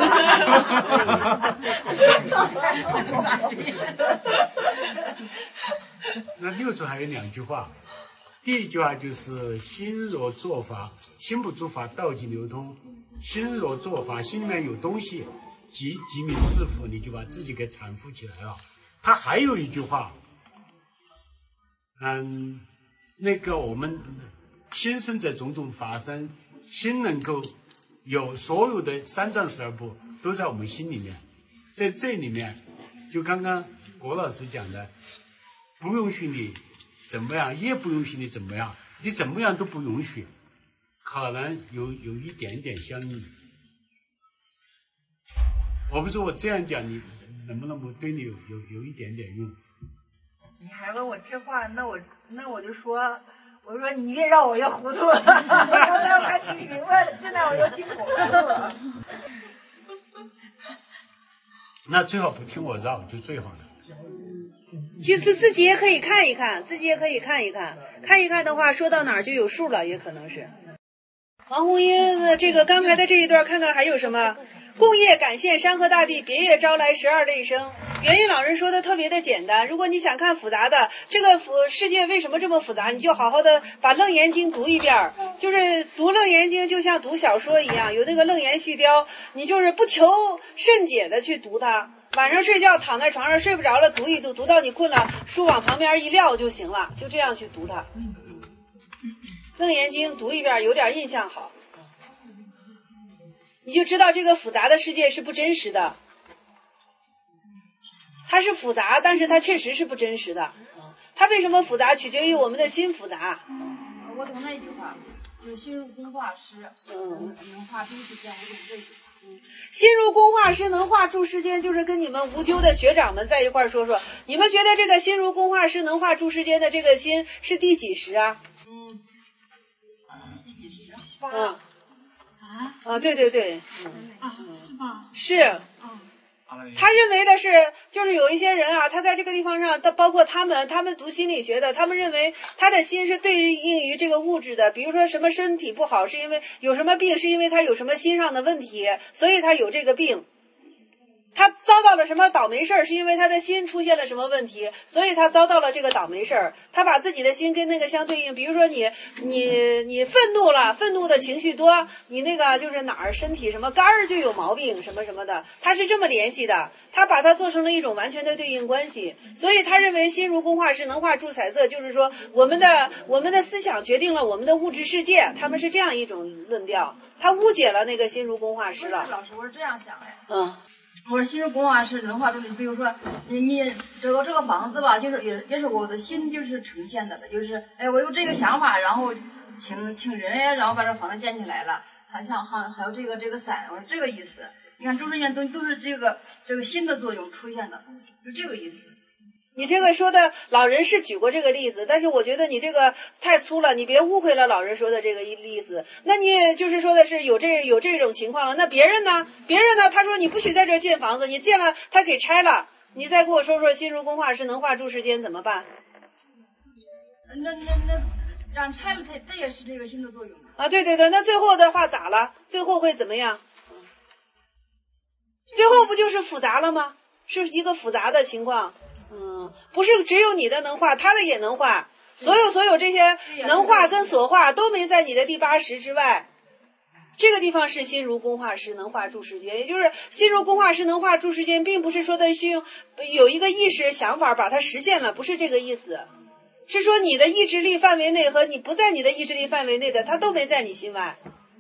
那六祖还有两句话，第一句话就是心若作法，心不作法，道即流通。心若作法，心里面有东西，即即名自负，你就把自己给阐述起来了。他还有一句话，嗯，那个我们心生者种种法生，心能够有所有的三藏十二部都在我们心里面，在这里面，就刚刚郭老师讲的，不允许你怎么样，也不允许你怎么样，你怎么样都不允许，可能有有一点点相应。我不知道我这样讲你能不能够对你有有有一点点用。 你还问我这话，那我那我就说，我说你越绕我越糊涂。刚才我还挺明白的，现在我又听糊涂了。 那最好不听我绕，就最好了。 就自自己也可以看一看，自己也可以看一看，看一看的话，说到哪儿就有数了，也可能是。 王红英的这个刚才的这一段，看看还有什么？共业感谢山河大地，别业招来十二类生。元运老人说的特别的简单，如果你想看复杂的这个世界为什么这么复杂，你就好好的把《楞严经》读一遍，就是读《楞严经》就像读小说一样，有那个楞严续雕，你就是不求甚解的去读它。晚上睡觉躺在床上睡不着了，读一读，读到你困了，书往旁边一撂就行了，就这样去读它。《楞严经》读一遍，有点印象好。你就知道这个复杂的世界是不真实的，它是复杂，但是它确实是不真实的。它为什么复杂，取决于我们的心复杂。 我懂那句话，就是心如工画师，嗯，能画出世间，我懂这句话。 心如工画师能画出世间，就是跟你们无咎的学长们在一块儿说说，你们觉得这个心如工画师能画出世间的这个心是第几时啊？ 嗯，第几时？ 嗯。啊啊，对对对， 嗯啊，是吗？ 是，嗯，他认为的是，就是有一些人啊，他在这个地方上，包括他们，他们读心理学的，他们认为他的心是对应于这个物质的，比如说什么身体不好，是因为有什么病，是因为他有什么心上的问题，所以他有这个病。他遭到了什么倒霉事儿，是因为他的心出现了什么问题，所以他遭到了这个倒霉事儿。他把自己的心跟那个相对应，比如说你你你愤怒了，愤怒的情绪多，你那个就是哪儿身体什么肝儿就有毛病什么什么的，他是这么联系的。他把它做成了一种完全的对应关系，所以他认为心如工画师能画出彩色，就是说我们的我们的思想决定了我们的物质世界，他们是这样一种论调。他误解了那个心如工画师了。 老师，我是这样想哎。 嗯。 我说心如工画师能画出你，比如说你你这个这个房子吧，就是也也是我的心就是呈现的，就是哎我有这个想法，然后请请人呀，然后把这房子建起来了，还像还还有这个这个伞，我说这个意思。你看周世间都都是这个这个心的作用出现的，就这个意思。 你这个说的老人是举过这个例子，但是我觉得你这个太粗了，你别误会了老人说的这个意思。那你就是说的是有这有这种情况了，那别人呢？别人呢？他说你不许在这建房子，你建了他给拆了，你再给我说说心如工画师能画出世间怎么办？ 那那那让拆了，这这也是这个心的作用啊！对对对，那最后的话咋了？最后会怎么样？最后不就是复杂了吗？是一个复杂的情况。嗯，不是只有你的能画，他的也能画，所有所有这些能画跟所画都没在你的第八识之外。这个地方是心如工画师能画出世间，也就是心如工画师能画出世间，并不是说的是用有一个意识想法把它实现了，不是这个意思，是说你的意志力范围内和你不在你的意志力范围内的，它都没在你心外。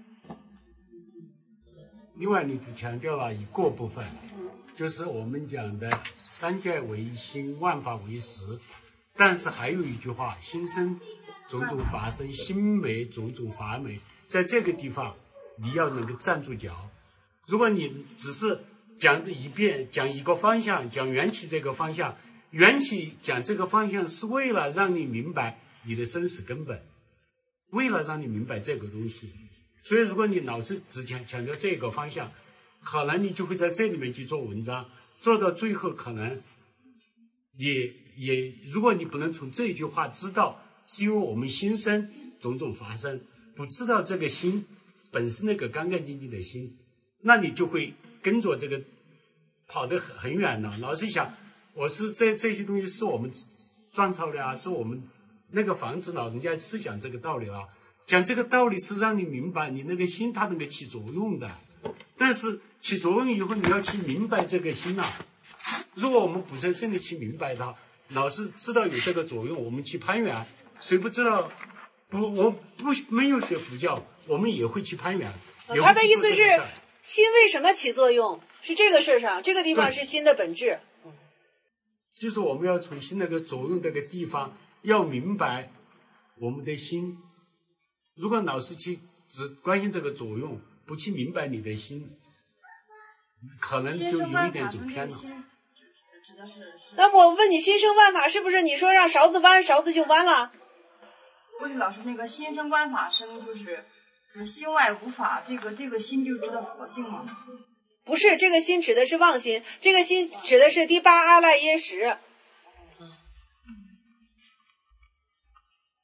另外，你只强调了一个部分，就是我们讲的三界为心，万法为实。但是还有一句话，心生种种法生，心没种种法美。在这个地方，你要能够站住脚。如果你只是讲一遍，讲一个方向，讲缘起这个方向，缘起讲这个方向是为了让你明白你的生死根本，为了让你明白这个东西。所以如果你老是只强强调这个方向，可能你就会在这里面去做文章，做到最后可能也也，如果你不能从这句话知道是因为我们心生种种发生，不知道这个心本是那个干干净净的心，那你就会跟着这个跑得很很远了。老是想我是这这些东西是我们创造的啊，是我们那个房子老人家是讲这个道理啊，讲这个道理是让你明白你那个心它能够起作用的，但是起作用以后你要去明白这个心啊。如果我们不在这里去明白它，老是知道有这个作用，我们去攀缘，谁不知道？不，我不没有学佛教，我们也会去攀缘。 他的意思是，心为什么起作用？是这个事上，这个地方是心的本质。 就是我们要从心那个作用这个地方，要明白我们的心。如果老是去只关心这个作用，不去明白你的心，可能就有一点走偏了。 那我问你，心生万法是不是你说让勺子弯，勺子就弯了？ 不是老师，那个心生万法生就是就是心外无法，这个这个心就知道佛性吗？ 不是，这个心指的是妄心，这个心指的是第八阿赖耶识。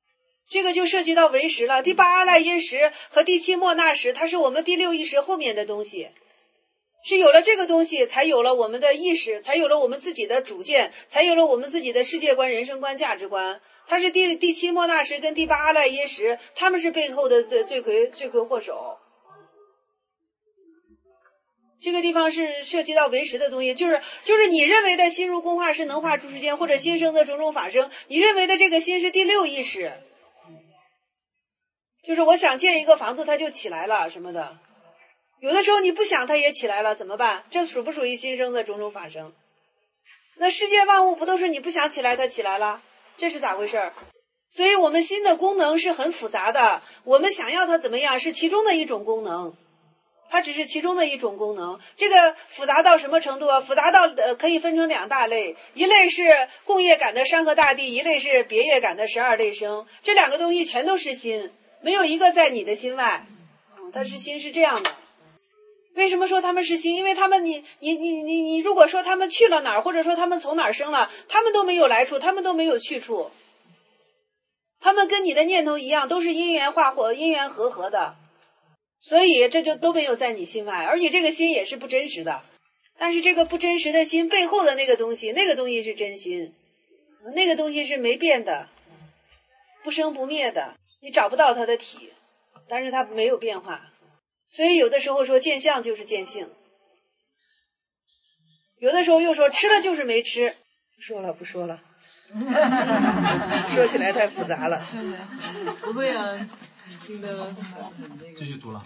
这个就涉及到唯识了。第八阿赖耶识和第七末那识，它是我们第六意识后面的东西，是有了这个东西，才有了我们的意识，才有了我们自己的主见，才有了我们自己的世界观、人生观、价值观。它是第第七末那识跟第八阿赖耶识，他们是背后的罪罪魁罪魁祸首。这个地方是涉及到唯识的东西，就是就是你认为的心如工画师能画诸世间，或者心生的种种法生，你认为的这个心是第六意识，就是我想建一个房子它就起来了什么的。有的时候你不想它也起来了，怎么办？这属不属于心生的种种法生？那世界万物不都是你不想起来它起来了？这是咋回事？所以我们心的功能是很复杂的，我们想要它怎么样是其中的一种功能，它只是其中的一种功能。这个复杂到什么程度啊？复杂到呃可以分成两大类，一类是共业感的山河大地，一类是别业感的十二类生。这两个东西全都是心，没有一个在你的心外。嗯，它是心是这样的。为什么说他们是心？因为他们你你你你你如果说他们去了哪儿，或者说他们从哪儿生了，他们都没有来处，他们都没有去处。他们跟你的念头一样，都是因缘化合、因缘和合的。所以这就都没有在你心外，而你这个心也是不真实的。但是这个不真实的心背后的那个东西，那个东西是真心，那个东西是没变的，不生不灭的，你找不到它的体，但是它没有变化。所以有的时候说见相就是见性，有的时候又说吃了就是没吃。不说了不说了说起来太复杂了。 不会啊，这个继续读了。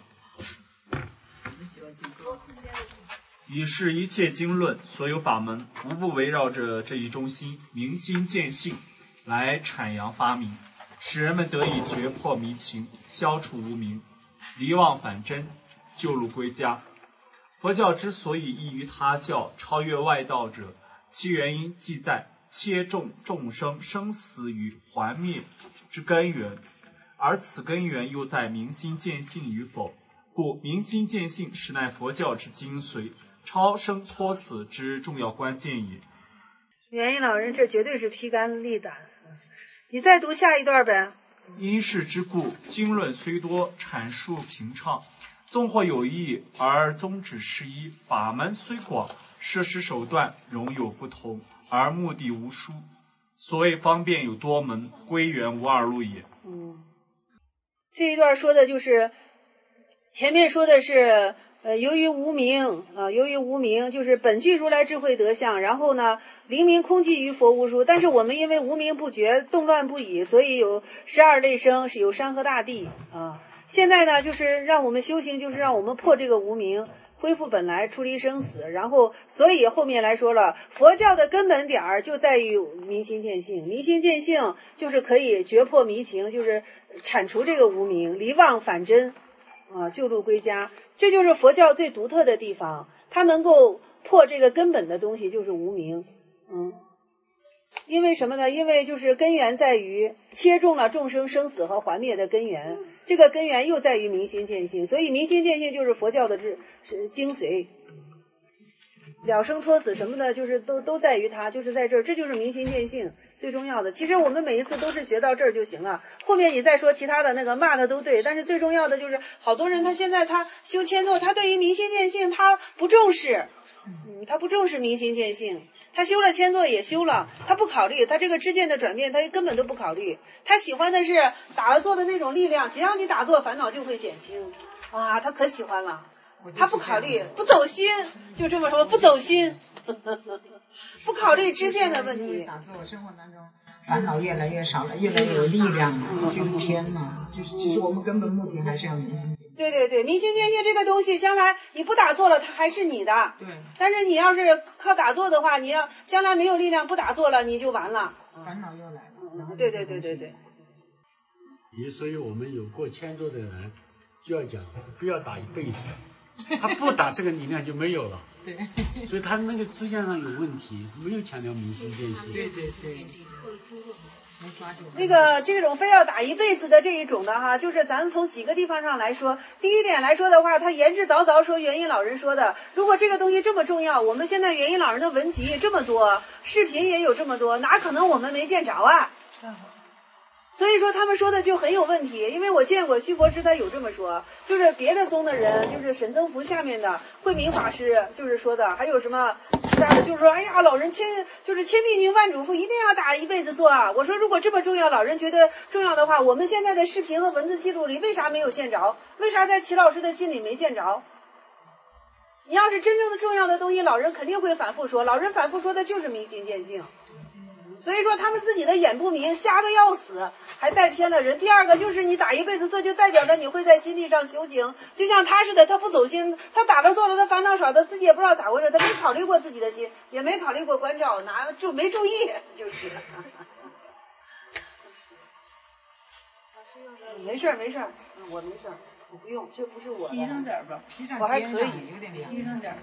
于是，一切经论，所有法门，无不围绕着这一中心，明心见性，来阐扬发明，使人们得以决破迷情，消除无明，离妄反真，救入归家。佛教之所以异于他教，超越外道者，其原因即在切中众生生死与还灭之根源，而此根源又在明心见性与否。故明心见性实乃佛教之精髓，超生脱死之重要关键也。 元音老人这绝对是披肝沥胆。你再读下一段呗。 因是之故，经论虽多，阐述平畅，纵或有异，而宗旨是一；法门虽广，设施手段容有不同，而目的无殊。所谓方便有多门，归元无二路也。 嗯，这一段说的就是前面说的是呃，由于无明啊、呃，由于无明就是本具如来智慧德相，然后呢灵明空寂于佛无殊，但是我们因为无明不觉，动乱不已，所以有十二类生，是有山河大地啊。现在呢就是让我们修行，就是让我们破这个无明，恢复本来，出离生死。然后所以后面来说了，佛教的根本点儿就在于明心见性，明心见性就是可以决破迷情，就是铲除这个无明，离妄反真啊，救度归家。这就是佛教最独特的地方，它能够破这个根本的东西，就是无明。嗯，因为什么呢？因为就是根源在于切中了众生生死和还灭的根源，这个根源又在于明心见性，所以明心见性就是佛教的是精髓，了生脱死什么的，就是都都在于它，就是在这儿，这就是明心见性最重要的。其实我们每一次都是学到这儿就行了，后面你再说其他的那个骂的都对，但是最重要的就是好多人他现在他修谦诺，他对于明心见性他不重视，嗯，他不重视明心见性。他修了谦诺也修了，他不考虑他这个知见的转变，他根本都不考虑。他喜欢的是打了坐的那种力量，只要你打坐，烦恼就会减轻。啊，他可喜欢了。他不考虑，不走心，就这么说，不走心，不考虑知见的问题。 打坐生活当中烦恼越来越少了，越来越有力量了，就是偏嘛，就是其实我们根本目的还是要明心。 对对对，明心见性这个东西，将来你不打坐了，它还是你的。 对。 但是你要是靠打坐的话，你要将来没有力量，不打坐了，你就完了。 烦恼又来了。 嗯、对对对对对。 也所以我们有过谦坐的人，就要讲，非要打一辈子，他不打这个力量就没有了。 对。 所以他那个知见上有问题，没有强调明心见性。 对对对。 那个这种非要打一辈子的这一种的哈，就是咱从几个地方上来说，第一点来说的话，他言之凿凿说元音老人说的，如果这个东西这么重要，我们现在元音老人的文集这么多，视频也有这么多，哪可能我们没见着啊？ 所以说他们说的就很有问题，因为我见过虚佛师他有这么说，就是别的宗的人，就是沈增福下面的慧明法师就是说的，还有什么其他的，就是说哎呀老人千就是千叮咛万嘱咐一定要打一辈子坐啊。我说如果这么重要，老人觉得重要的话，我们现在的视频和文字记录里为啥没有见着？为啥在齐老师的心里没见着？你要是真正的重要的东西，老人肯定会反复说，老人反复说的就是明心见性。所以说他们自己的眼不明，瞎的要死，还带偏了人。第二个就是你打一辈子坐，就代表着你会在心地上修行，就像他似的，他不走心，他打了坐了，他烦恼少，他自己也不知道咋回事，他没考虑过自己的心，也没考虑过关照，拿就没注意，就是。没事儿没事儿，我没事儿，我不用，这不是我的。披上点吧，披上我还可以，有点凉。披上点。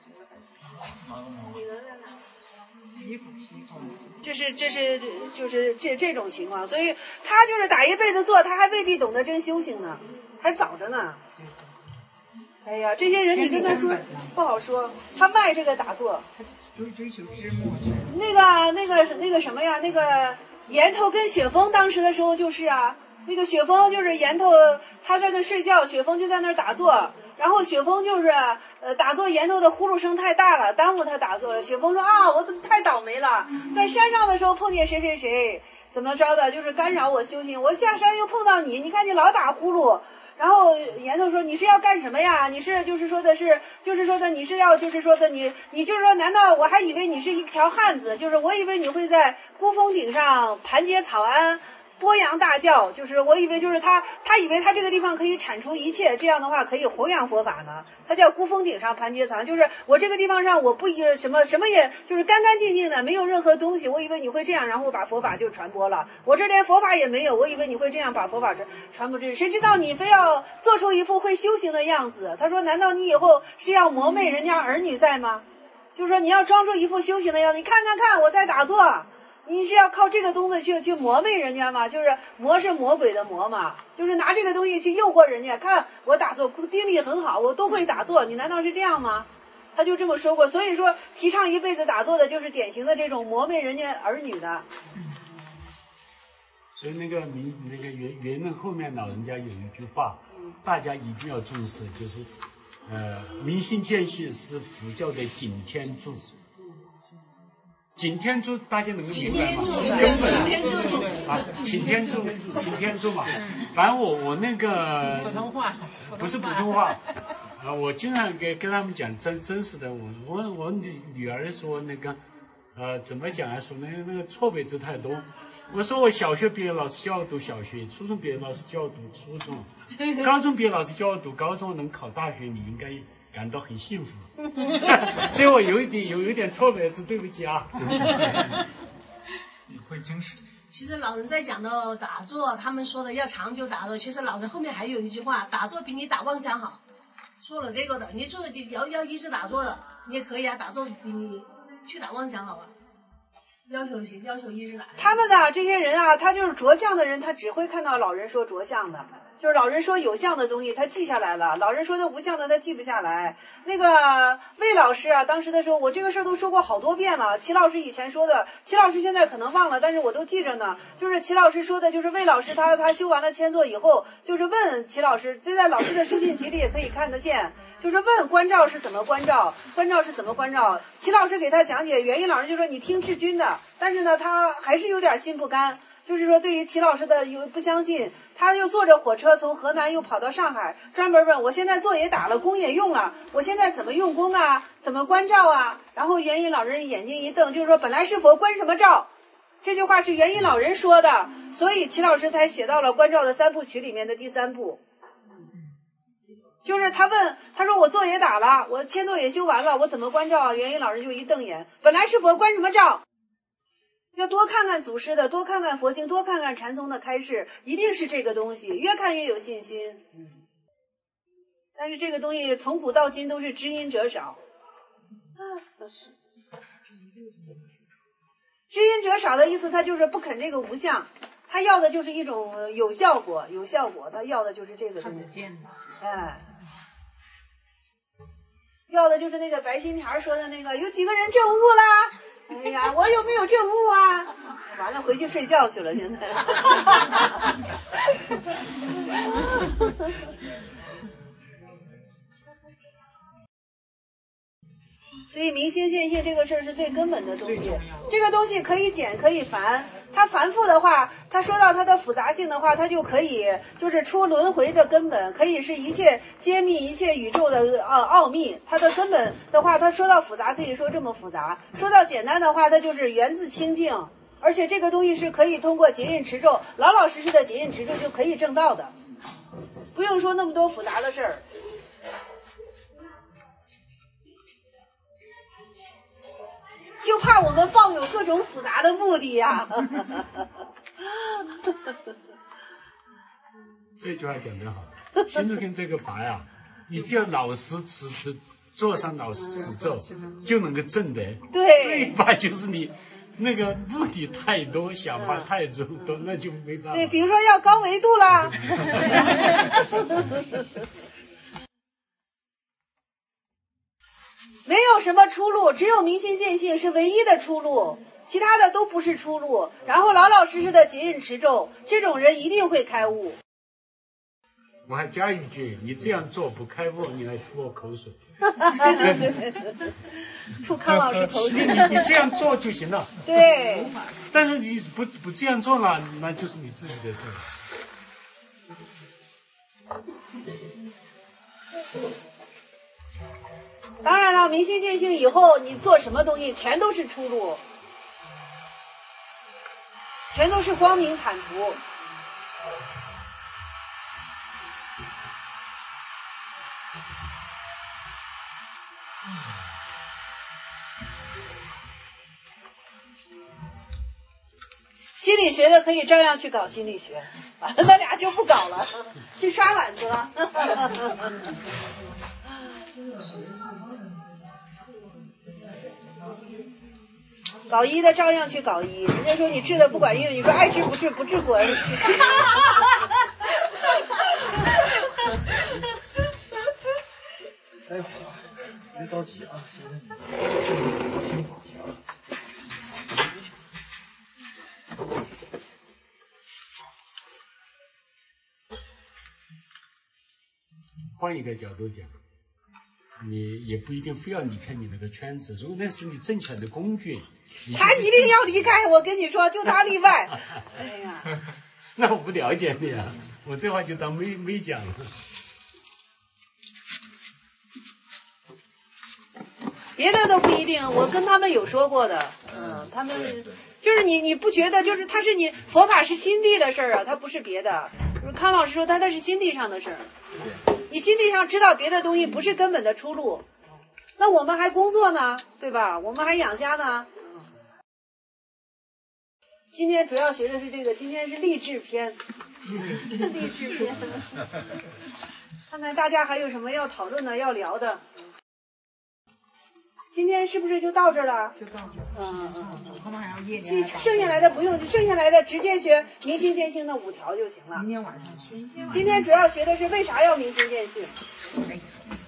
这是这是就是这这种情况，所以他就是打一辈子坐，他还未必懂得真修行呢，还早着呢。哎呀，这些人你跟他说不好说，他卖这个打坐， 追追求知末去。 那个那个那个什么呀，那个岩头跟雪峰当时的时候就是啊，那个雪峰就是岩头他在那睡觉，雪峰就在那打坐。然后雪峰就是呃打坐岩头的呼噜声太大了，耽误他打坐了。雪峰说啊，我怎么太倒霉了，在山上的时候碰见谁谁谁怎么着的，就是干扰我修行，我下山又碰到你，你看你老打呼噜。然后岩头说你是要干什么呀？你是就是说的是就是说的你是要就是说的你你就是说难道我还以为你是一条汉子，就是我以为你会在孤峰顶上盘结草庵播扬大教，就是我以为就是他，他以为他这个地方可以铲除一切，这样的话可以弘扬佛法呢。他叫孤峰顶上盘结草，就是我这个地方上我不一什么什么也就是干干净净的，没有任何东西。我以为你会这样，然后把佛法就传播了。我这连佛法也没有，我以为你会这样把佛法传传播出去，谁知道你非要做出一副会修行的样子。他说，难道你以后是要磨媚人家儿女在吗？就是说你要装出一副修行的样子，你看看看我在打坐。你是要靠这个东西去去磨媚人家吗？就是魔是魔鬼的魔嘛，就是拿这个东西去诱惑人家。看我打坐定力很好，我都会打坐，你难道是这样吗？他就这么说过。所以说提倡一辈子打坐的就是典型的这种磨媚人家儿女的。 所以那个名那个圆圆任后面老人家有一句话，大家一定要重视，就是呃明心见性是佛教的顶天柱。擎天柱大家能够明白吗？根本啊，擎天柱，擎天柱嘛。反正我我那个普通话不是普通话啊，我经常跟跟他们讲真真实的。我我我女女儿说那个呃怎么讲啊？说那个那个错别字太多。我说我小学毕业老师叫我读小学，初中毕业老师叫我读初中，高中毕业老师叫我读高中，能考大学，你应该感到很幸福。所以我有一点有一点错别字，对不起啊。 你会精神。 其实老人在讲到打坐，他们说的要长久打坐，其实老人后面还有一句话，打坐比你打妄想好。说了这个的，你说要要一直打坐的，你也可以啊，打坐比你去打妄想好啊。要求要求一直打。 他们的这些人啊，他就是着相的人，他只会看到老人说着相的。就是老人说有相的东西他记下来了，老人说的无相的他记不下来。那个魏老师啊，当时的时候我这个事儿都说过好多遍了，齐老师以前说的，齐老师现在可能忘了，但是我都记着呢。就是齐老师说的，就是魏老师他他修完了千座以后，就是问齐老师，这在老师的书信集里也可以看得见，就是问关照是怎么关照，关照是怎么关照。齐老师给他讲解，元一老师就说你听志军的，但是呢他还是有点心不甘。就是说对于齐老师的有不相信，他又坐着火车从河南又跑到上海，专门问我现在坐也打了，功也用了，我现在怎么用功啊，怎么关照啊。然后元音老人眼睛一瞪，就是说本来是佛关什么照，这句话是元音老人说的，所以齐老师才写到了关照的三部曲里面的第三部。就是他问他说我坐也打了，我千座也修完了，我怎么关照啊？元音老人就一瞪眼，本来是佛关什么照，要多看看祖师的，多看看佛经，多看看禅宗的开示，一定是这个东西，越看越有信心。但是这个东西从古到今都是知音者少，知音者少的意思，他就是不肯这个无相，他要的就是一种有效果，有效果，他要的就是这个东西。哎，要的就是那个白心田说的那个，有几个人证悟啦？哎呀，我有没有证悟啊？ 完了，回去睡觉去了，现在。所以明心见性这个事儿是最根本的东西，这个东西可以简可以繁，它繁复的话，它说到它的复杂性的话，它就可以就是出轮回的根本，可以是一切揭秘一切宇宙的呃奥秘。它的根本的话，它说到复杂可以说这么复杂，说到简单的话，它就是源自清净，而且这个东西是可以通过结印持咒，老老实实的结印持咒就可以证到的，不用说那么多复杂的事儿。就怕我们抱有各种复杂的目的呀、啊。 这句话讲得好，心中性这个法呀，你只要老实持持，做上老实持咒，就能够证得。 对， 对吧？就是你那个目的太多，想法太多，嗯、那就没办法。 对，比如说要高维度啦。没有什么出路，只有明心见性是唯一的出路，其他的都不是出路。然后老老实实的结印持咒，这种人一定会开悟。 我还加一句，你这样做不开悟，你来吐我口水。 吐康老师口水。 你你这样做就行了。 对。 但是你不不这样做了，那就是你自己的事。 当然了，明心见性以后，你做什么东西全都是出路，全都是光明坦途。心理学的可以照样去搞心理学，完了那俩就不搞了，去刷碗去了。搞医的照样去搞医，人家说你治的不管用，你说爱治不治，不治滚。 待会儿啊，别着急啊，先生，我听法条。 换一个角度讲，你也不一定非要离开你那个圈子，如果那是你挣钱的工具， 他一定要离开，我跟你说，就他例外。哎呀， 那我不了解你啊，我这话就当没没讲了。 别的都不一定，我跟他们有说过的，嗯，他们就是你，你不觉得就是他是你佛法是心地的事儿啊，他不是别的。就是康老师说他那是心地上的事儿，你心地上知道别的东西不是根本的出路，那我们还工作呢，对吧？我们还养家呢。今天主要学的是这个，今天是励志篇，励志篇，看看大家还有什么要讨论的、要聊的。今天是不是就到这儿了？ 就到这儿。 嗯嗯嗯。 他们还要夜剩剩下来的不用，剩下来的直接学明心见性的五条就行了。 明天晚上去。 今天主要学的是为啥要明心见性。 哎